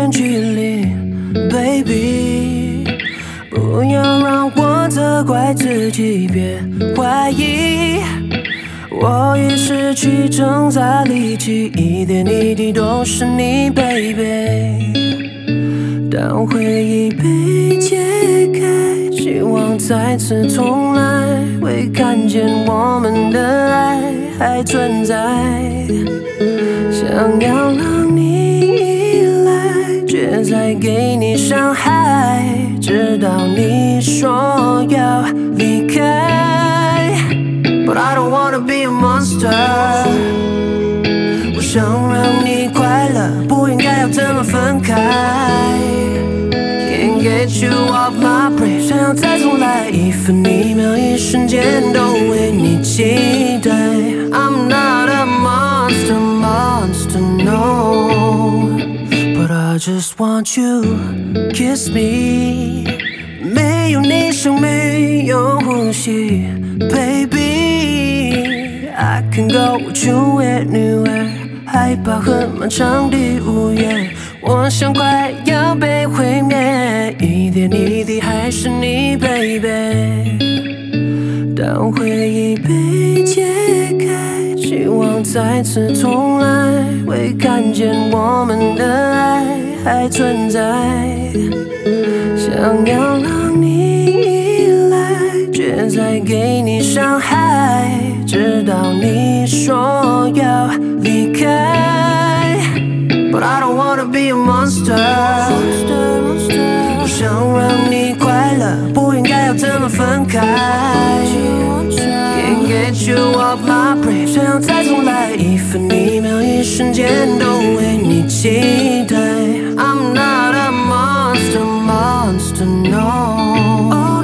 点距离 ，baby， 不要让我责怪自己，别怀疑。我已失去挣扎力气，一点一滴都是你 ，baby。当回忆被揭开，希望再次重来，会看见我们的爱还存在。想要让你依赖，却在给你伤害，直到你说要离开。But I don't wanna be a monster， 我想让你快乐，不应该要这么分开。Can't get you off my brain， 想要再重来，一分一秒一瞬间都为你期待。I'm not a monster, no， but I just want you kiss me， 没有你像没有呼吸 ，baby。I can go with you anywhere， 害怕很漫长的午夜，我想快要被毁灭，一点一滴还是你 baby。当回忆被揭开，希望再次重来，会看见我们的爱还存在。想要让你依赖，却在给你伤害，直到你说要离开。But I don't wanna be a monster， 我想让你快乐，不应该要这么分开。Can't get you off my brain， 想要再重来，一分一秒一瞬间都为你期待。I'm not a monster, no，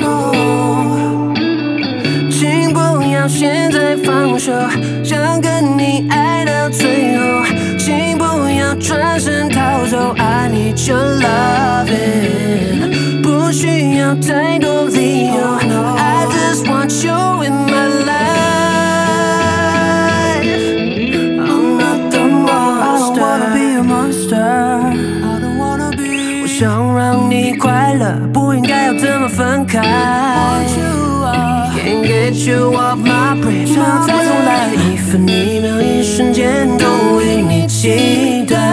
请不要现在放手，想跟你爱到最后，请不要转身逃走。I need your loving， 不需要太多理由。I just want you in my life。I'm not the monster， I don't wanna be a monster， I don't wanna be。我想让你快乐，不应该要这么分开。Can't get you off my brain， 想要再重来，一分一秒一瞬间都为你期待。